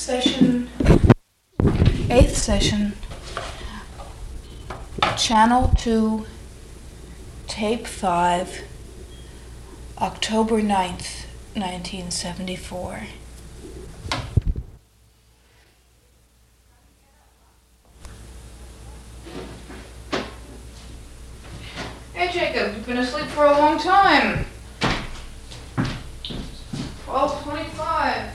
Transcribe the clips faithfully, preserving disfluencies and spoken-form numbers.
session, eighth session, channel two, tape five, October ninth, nineteen seventy-four. Hey Jacob, you've been asleep for a long time. twelve twenty-five.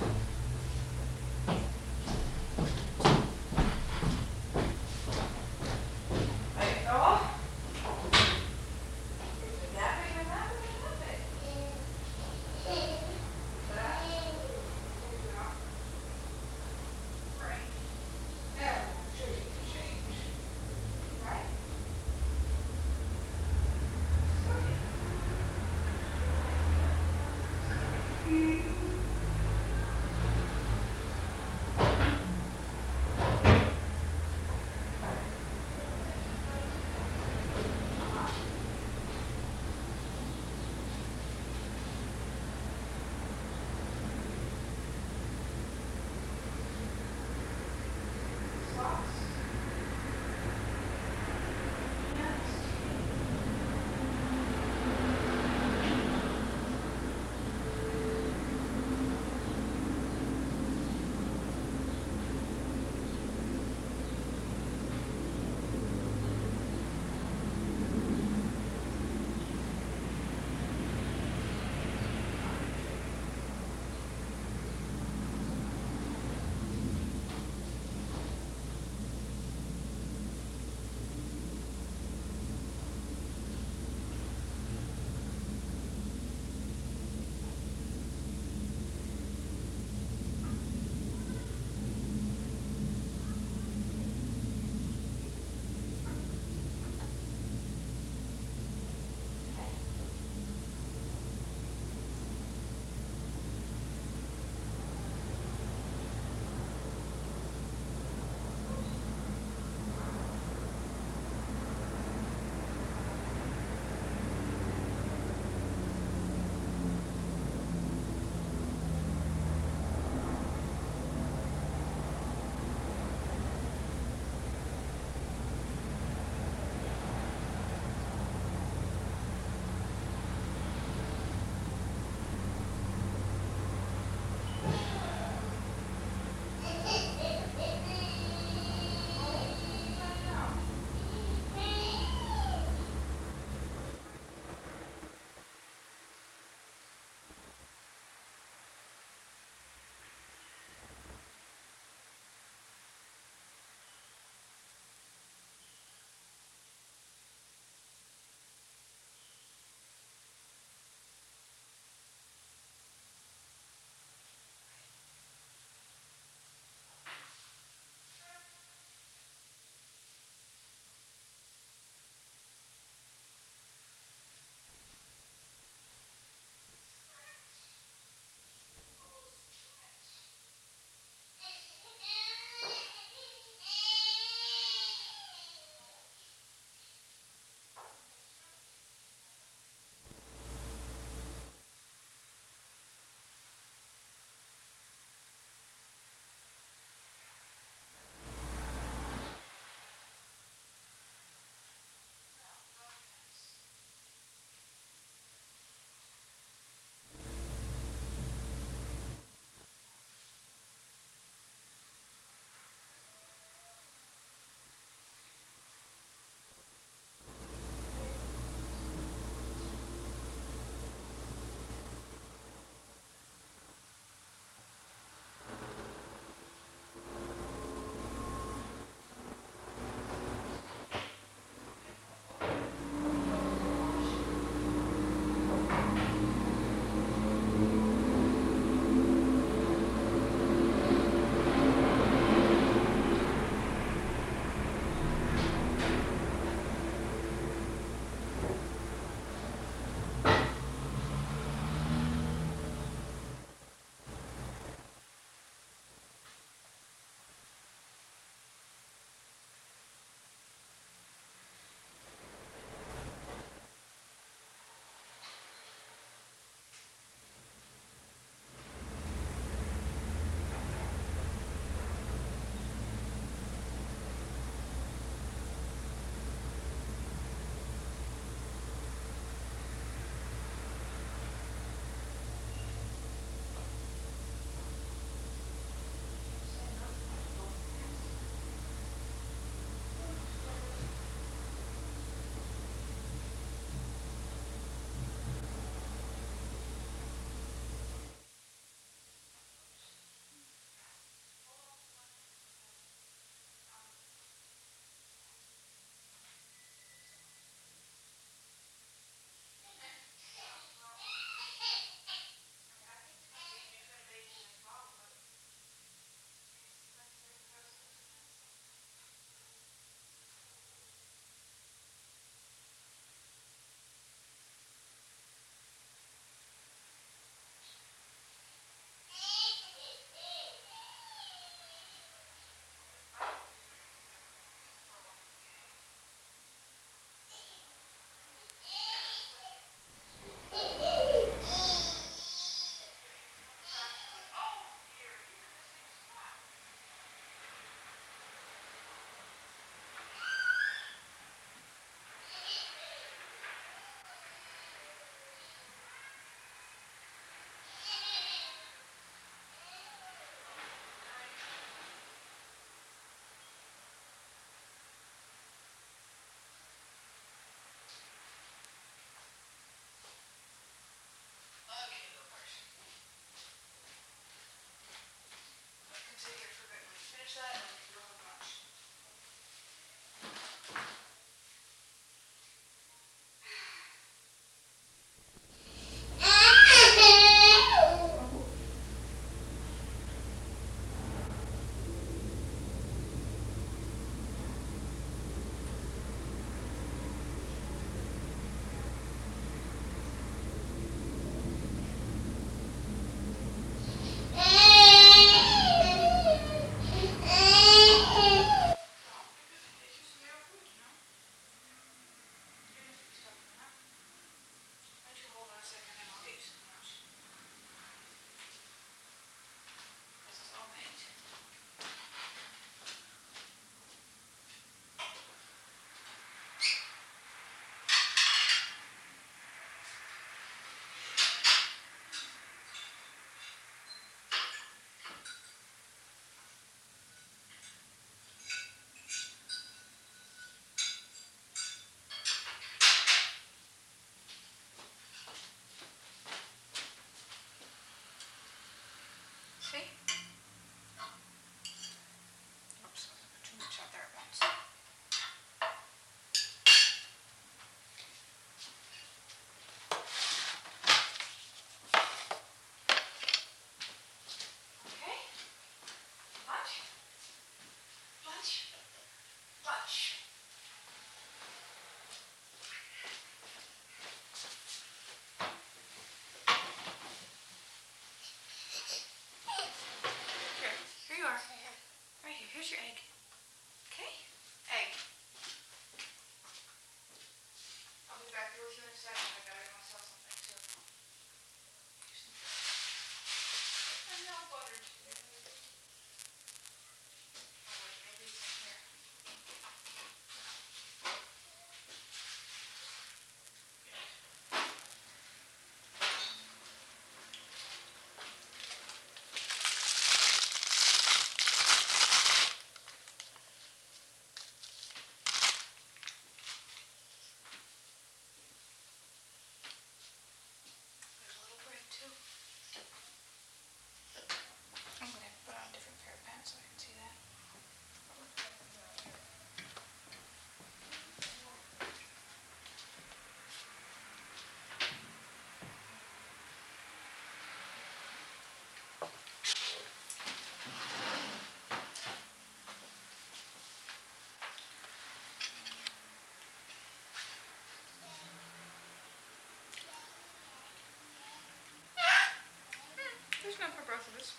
afterwards.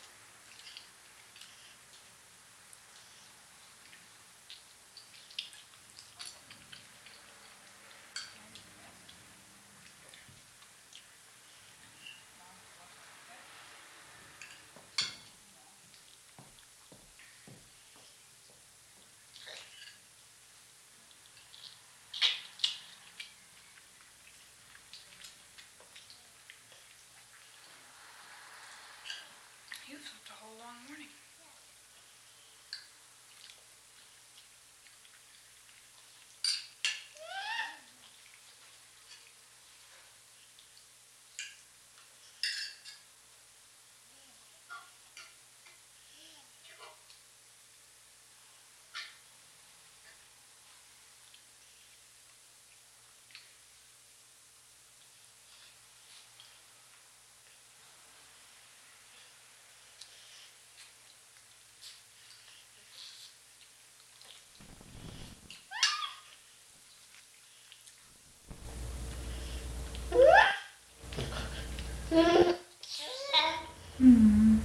You've slept a whole long morning. Mm.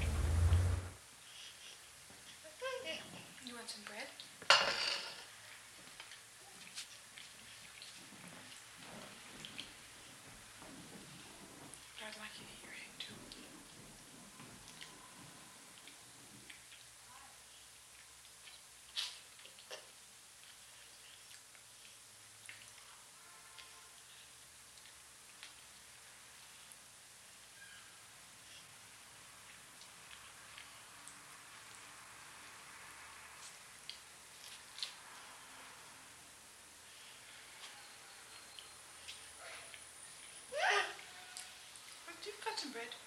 You want some bread? I'd like you to eat your egg too. You've got some bread.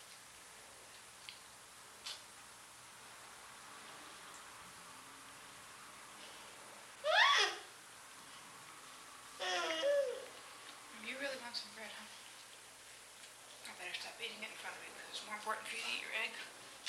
You really want some bread, huh? I better stop eating it in front of me because it's more important for you to eat your egg.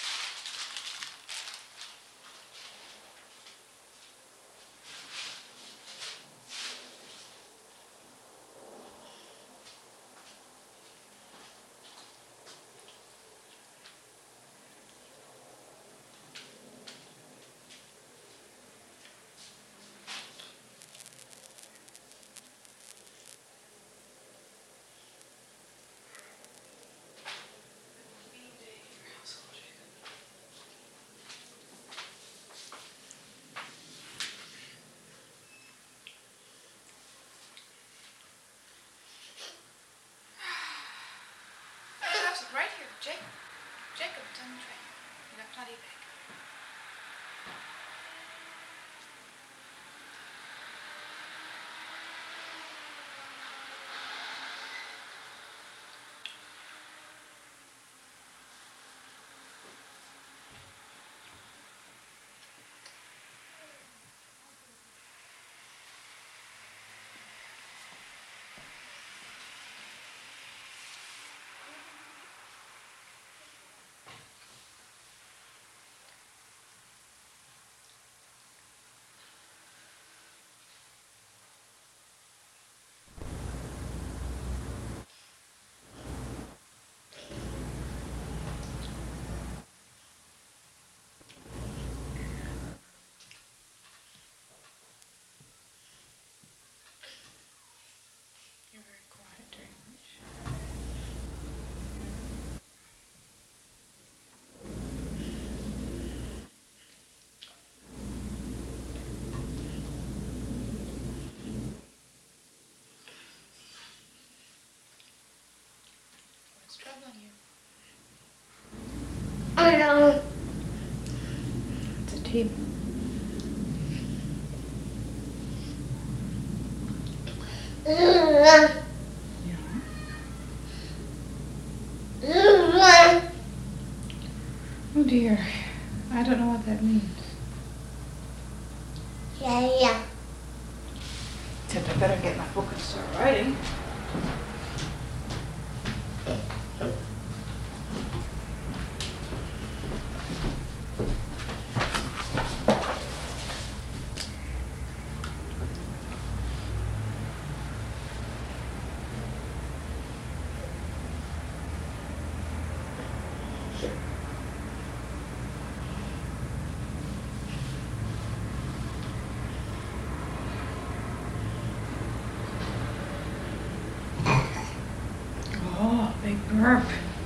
Right here, Jacob. Jacob, it's on the tray. You got plenty of egg. You're very quiet during lunch. What's troubling you? I know. It's a table. Yeah. Oh dear. I don't know what that means. Yeah, yeah. Except I better get my book and start writing. Burp.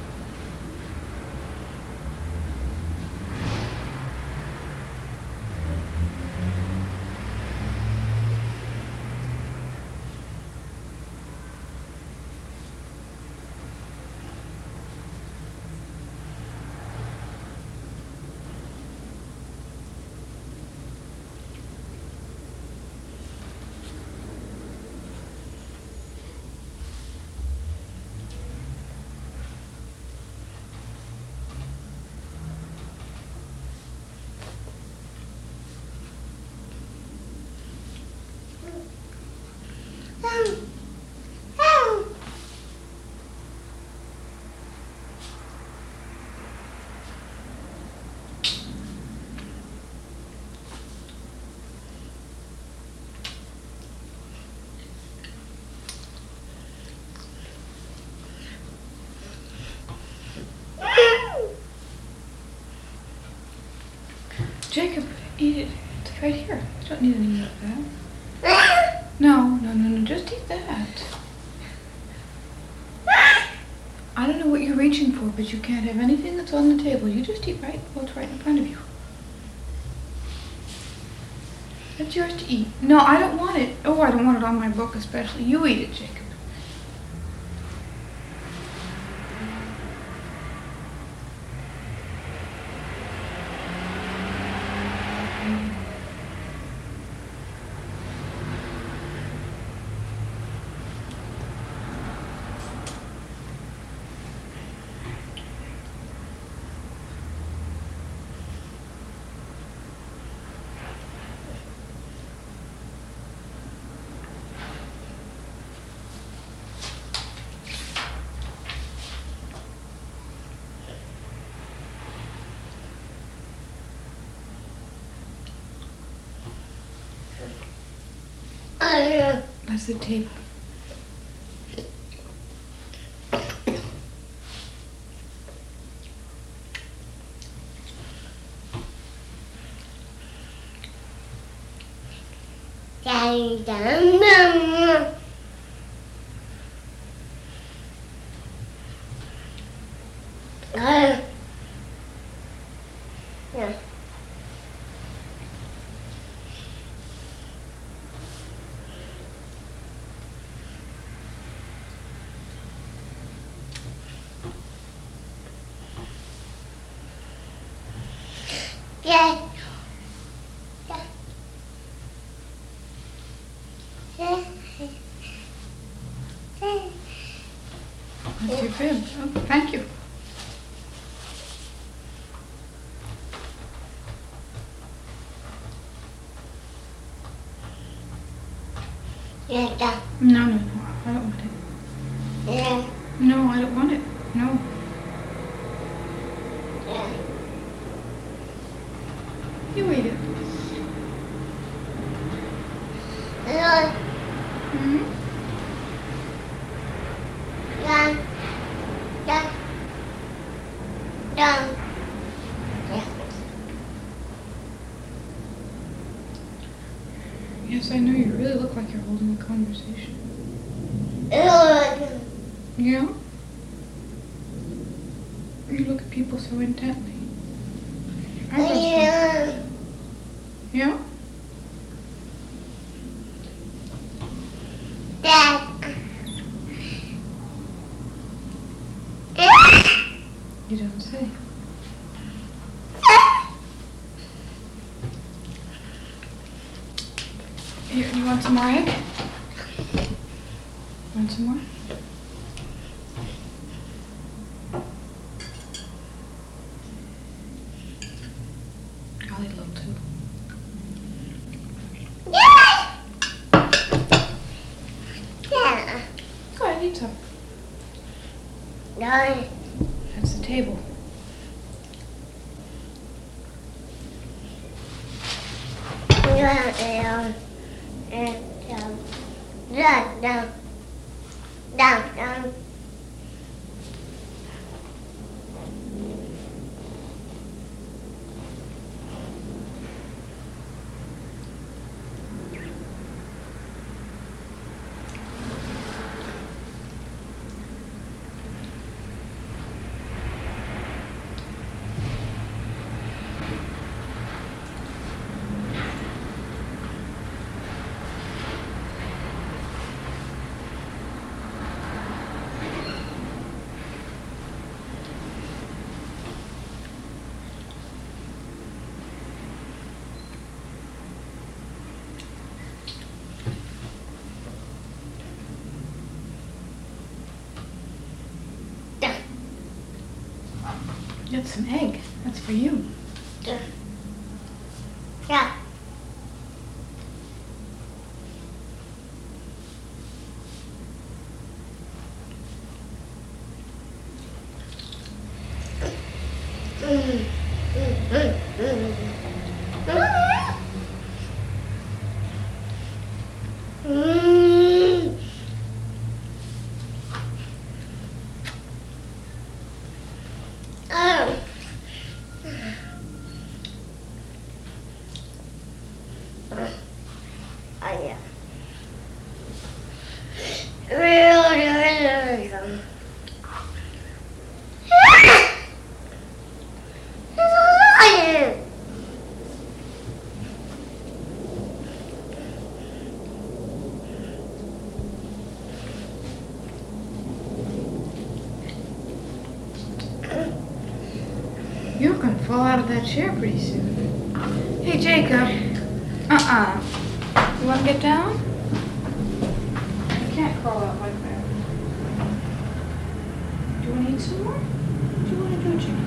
Jacob, eat it. It's right here. You don't need any of that. No, no, no, no. Just eat that. I don't know what you're reaching for, but you can't have anything that's on the table. You just eat right what's right in front of you. That's yours to eat. No, I don't want it. Oh, I don't want it on my book especially. You eat it, Jacob. That's the table. Dun, dun, dun. Uh, yeah. Yeah. That's your fib. Oh, thank you. Yeah, done. No, no, no. I don't want it. Yeah. No, I don't want it. No. Yeah. You eat it. Rồi. Mm-hmm. Done. Done. Done. Yeah. Yes, I know. You really look like you're holding a conversation. Rồi. You know? You look at people so intently. I love Yeah. them. Yeah? Dad. You don't say. Here, you want some more egg? Want some more? I'll eat a little too. Yeah. Go ahead, eat some. Rồi. That's the table. Rồi. Rồi. Rồi. Rồi. Rồi. Rồi. Get some egg. That's for you. Yeah. Mm. Mm, mm, mm. Mm. Oh. Oh yeah. Really, really, really. You're gonna fall out of that chair pretty soon. Hey, Jacob. Uh-uh. You wanna get down? You can't crawl out like that. Do you wanna eat some more? What do you wanna do, Jacob?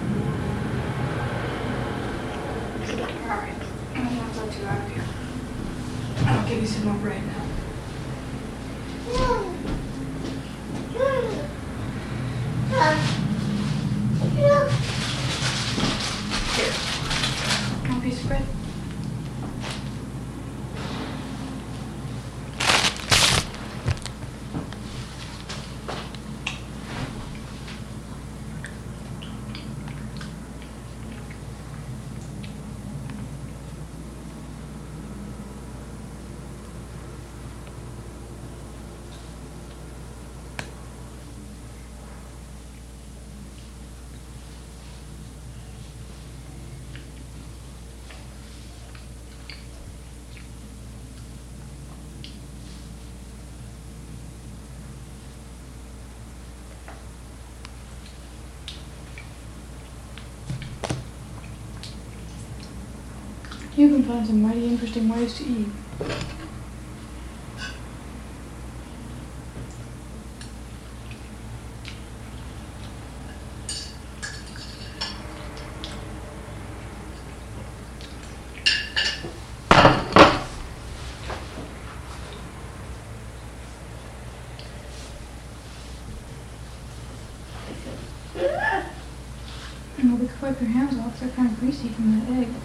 Alright. I'm not let you out of here. I'll give you some more bread now. Here. One piece of bread. You can find some mighty interesting ways to eat. And we could wipe your hands off, they're kind of greasy from that egg.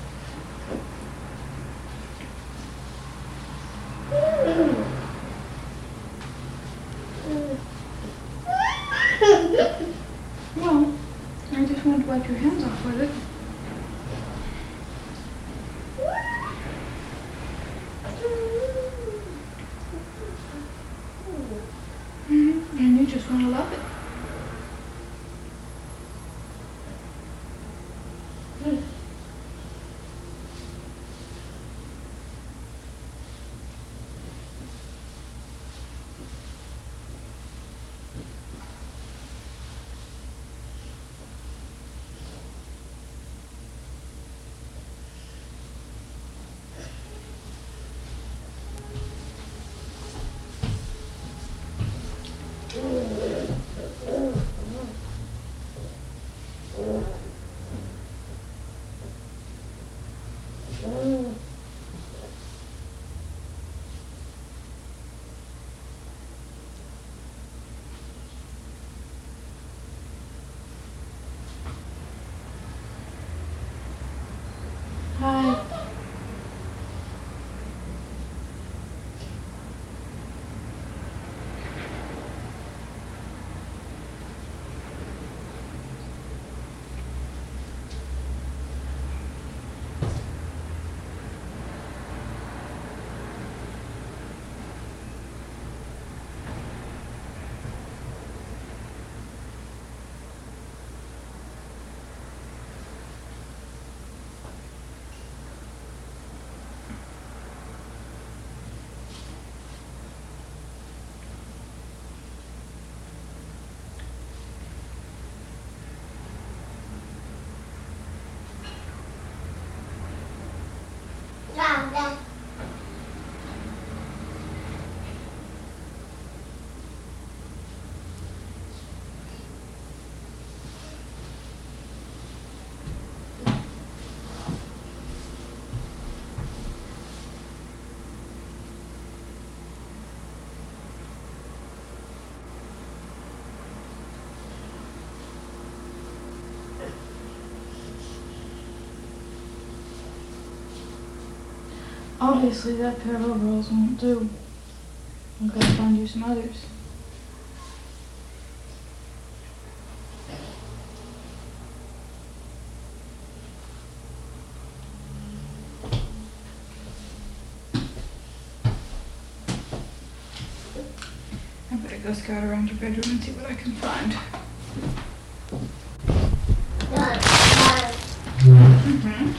Well, I just wanted to wipe your hands off with it. Mm-hmm. And you just want to love it. Mm. Obviously that pair of overalls won't do. I've got to find you some others. I better go scout around your bedroom and see what I can find. Mm-hmm.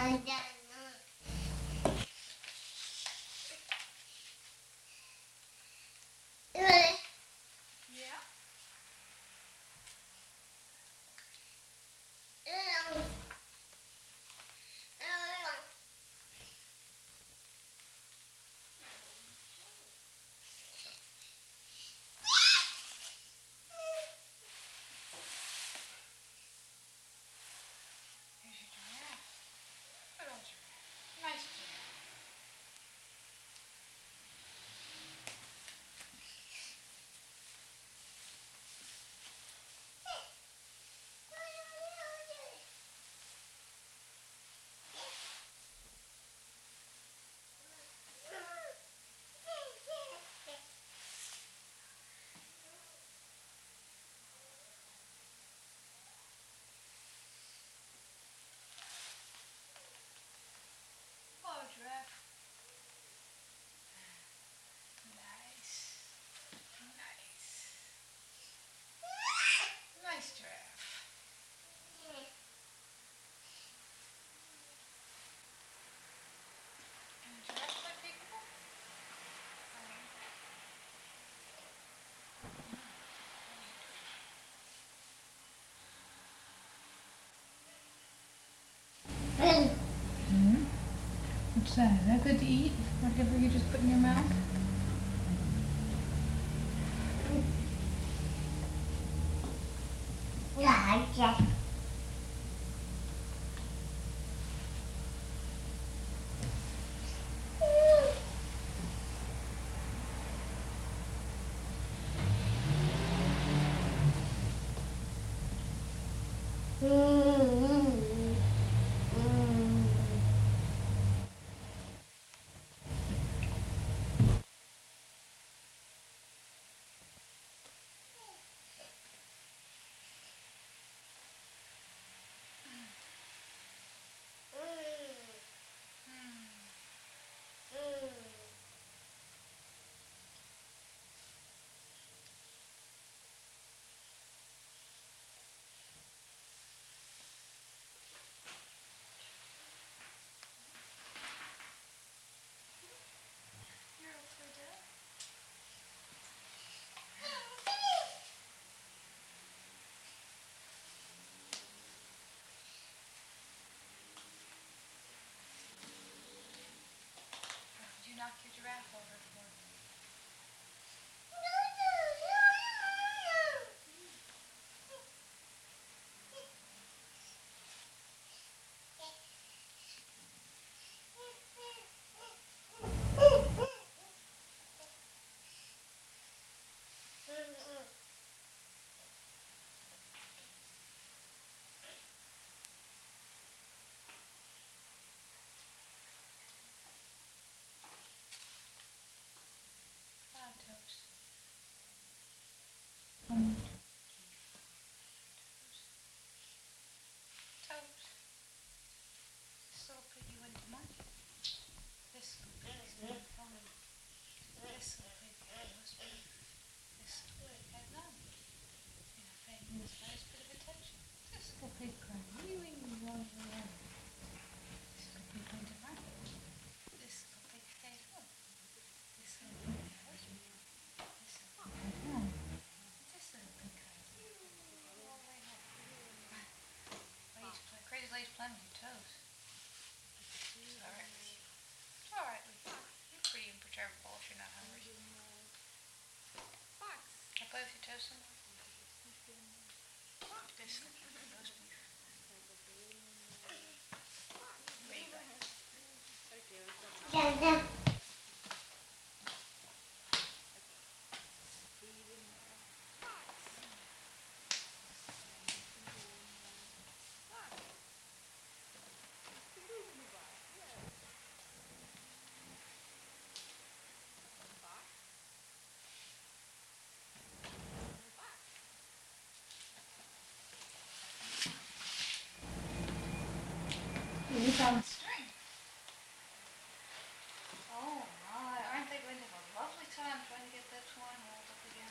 Yeah. Here's your giraffe. Good old giraffe. Nice giraffe. Hello, giraffe. Nice. Nice. Nice giraffe. And giraffe like people? Hmm? What's that? Is that good to eat? Whatever you just put in your mouth? Yeah. You're okay, Dad? Did you knock your giraffe over for me? Cloud toast. Um, toast. This little piggy went to monkey. This little piggy's been filming. This little pig had toast. This little pig had none. And I paid him this nice bit of attention. This little pig cried. Wee wee wee wee wee. This little pig went to market. This little pig stayed home. This little pig had husband. This little pig had none. This little pig cried. All the way home. Lady's play. Crazy lady's playing with your toes. It's all right with you. It's all right with you. You're pretty imperturbable if you're not hungry. Can I play with your toes some more? This little roast beef. Where you going? You found the string. Oh my, aren't they going to have a lovely time trying to get that twine rolled up again?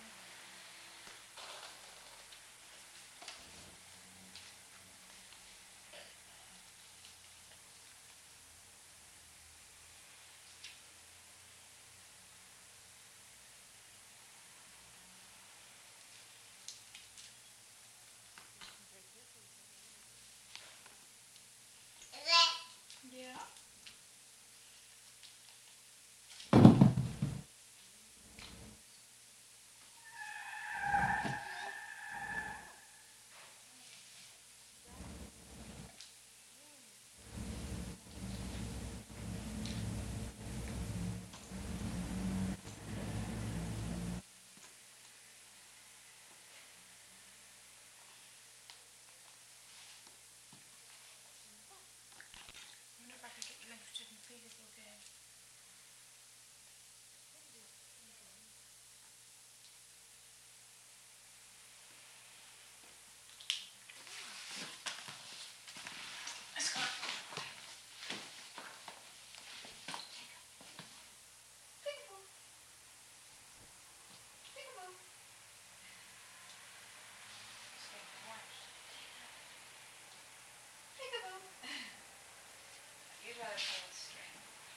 another gold string.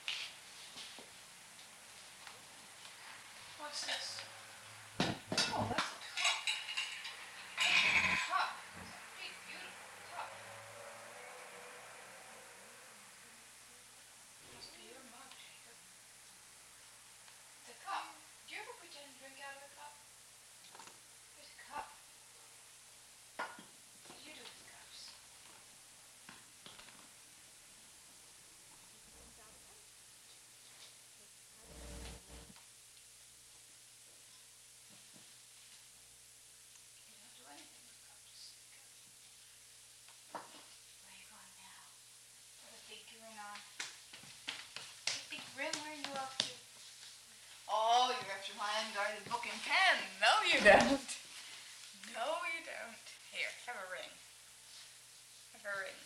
What's this? Oh, that's a cup. A cup. It's a big, beautiful cup. Must be your mug, Jacob. It's a cup. Do you ever pretend to drink out of a cup? Here's a cup. What do you do with cups? You don't do anything with cups. Where are you going now? With a big ring on. Big, big ring, where are you off to? Oh, you're after my unguarded book and pen. No, you don't. No, you don't. Here, have a ring. Have a ring.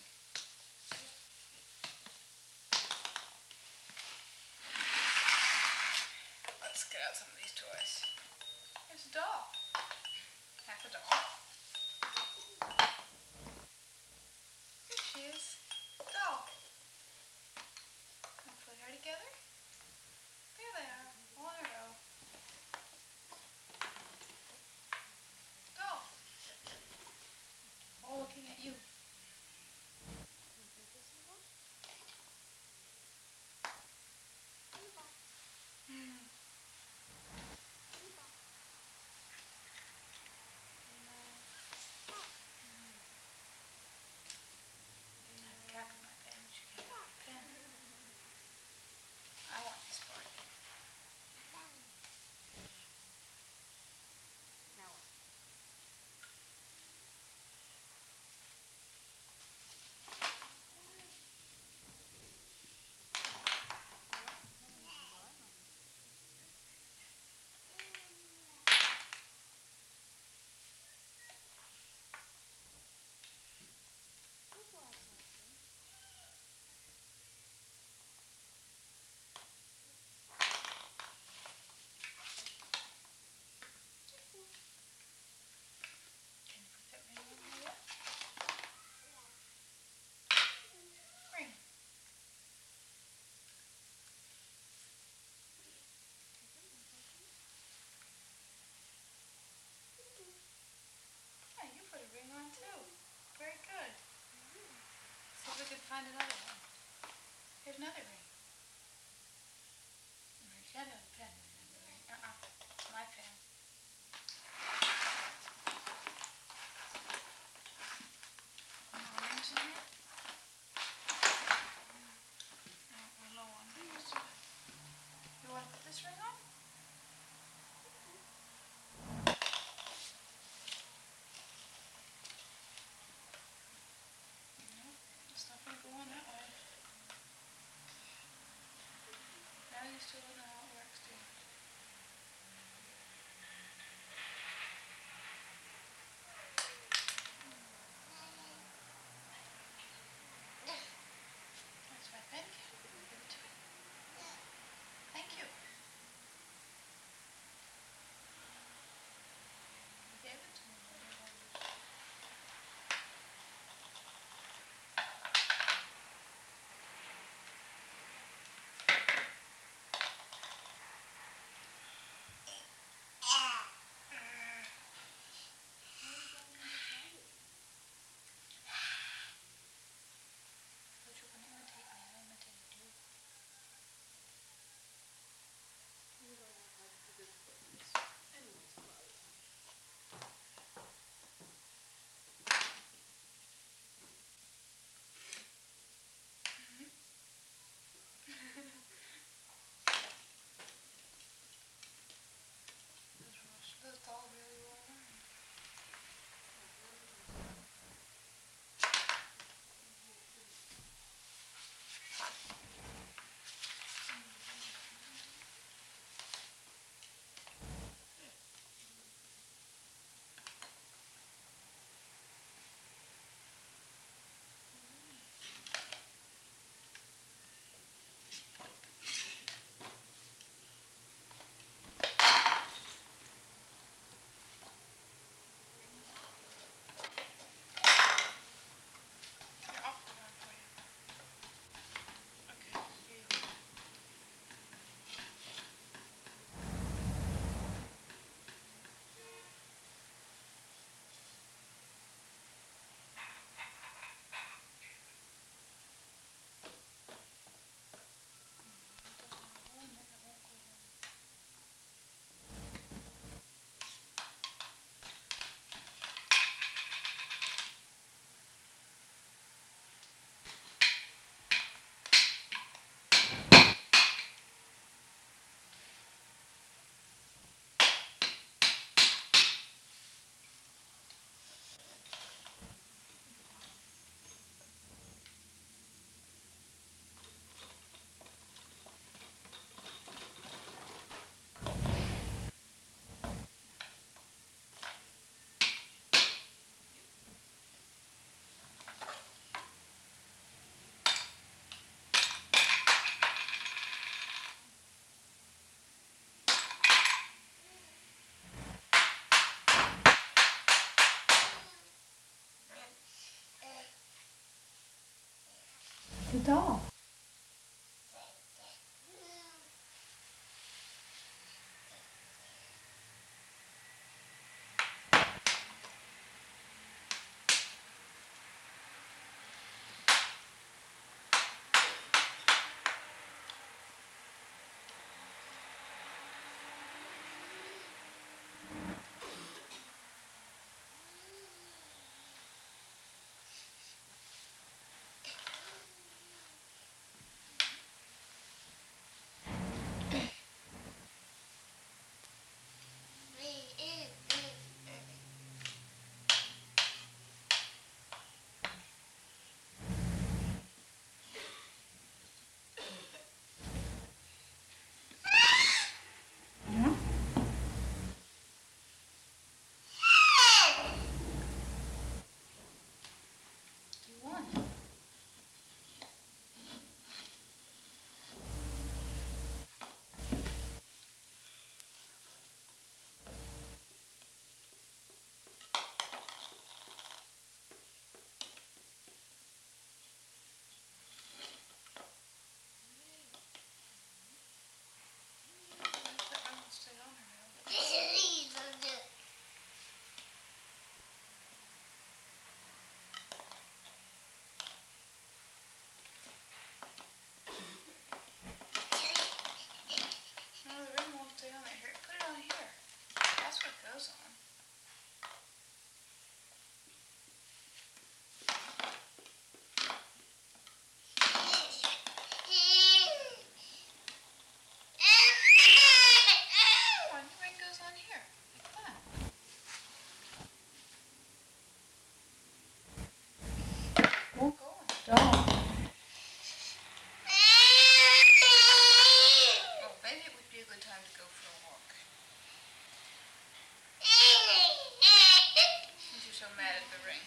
Let's get out some of these toys. There's a doll. Half a doll. Here she is. Doll. And put her together. There they are. All in a row. Doll. All looking at you. Hmm. I've got my pen, but you can't have my pen. I want this part. Now what? Can you put that ring on there yet? Ring. Yeah, you put a ring on too. Very good. See if we can find another one. Here's another ring. You can't have a pen with another ring. Uh-uh. My pen. More rings in here? No, we're low on rings. You want to put this ring on? No, it's not going to go on that way. The doll. Yeah. You won. No, the ring won't stay on there. Here, put it on here. That's what it goes on. One, the ring goes on here, like that. Won't go on the doll. Oh, maybe it would be a good time to go for a walk. Since you're so mad at the ring.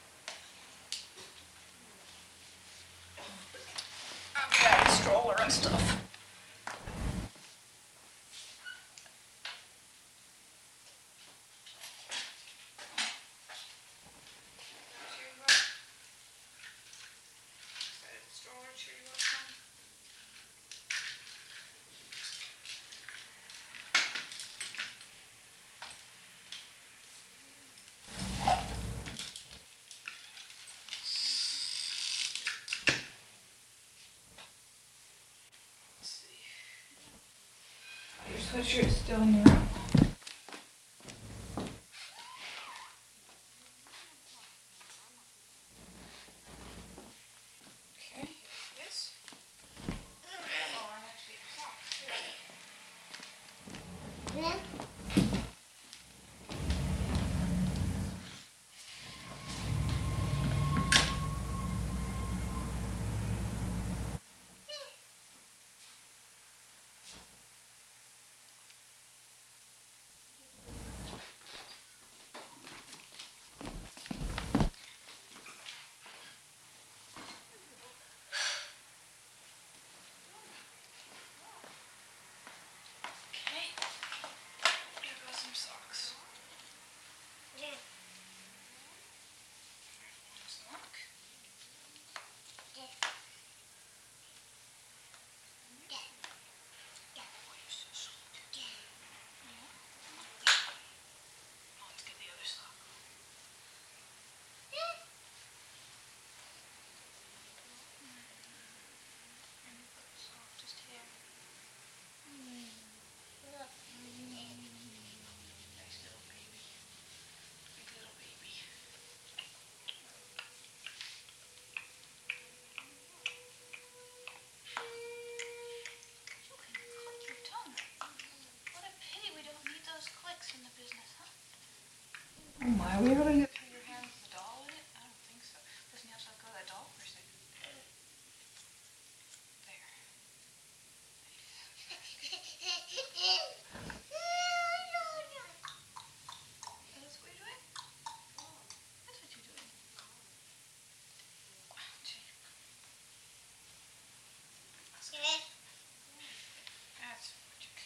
I've got a stroller and stuff. Stroller cheer you up some? Let's see. Your sweatshirt is still in your room. Okay, here's this. Oh, I'm actually socks too. Yeah. Okay. Here go some socks. Yeah. One sock. Oh, you're so sweet. Yeah. Oh, let's get the other sock. And you've got the softest hair. Nice little baby. Big little baby. You can click your tongue. What a pity we don't need those clicks in the business, huh? Oh my, we really Get through your hand with the doll in it? I don't think so. Doesn't he have to let go of that doll for a second? There. That's what you're doing? That's what you're doing. Gee. That's magic.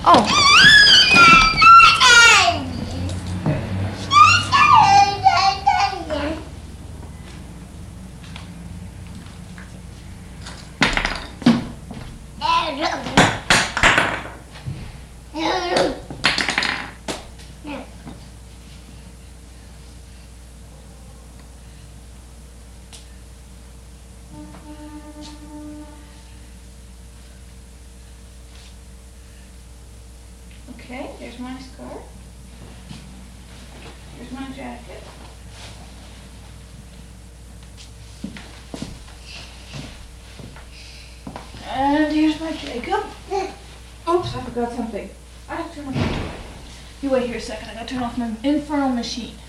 Oh. Okay, there's my scarf. Here's my jacket. And here's my Jacob. Oops, I forgot something. I have to turn off my... You wait here a second, I gotta turn off my infernal machine.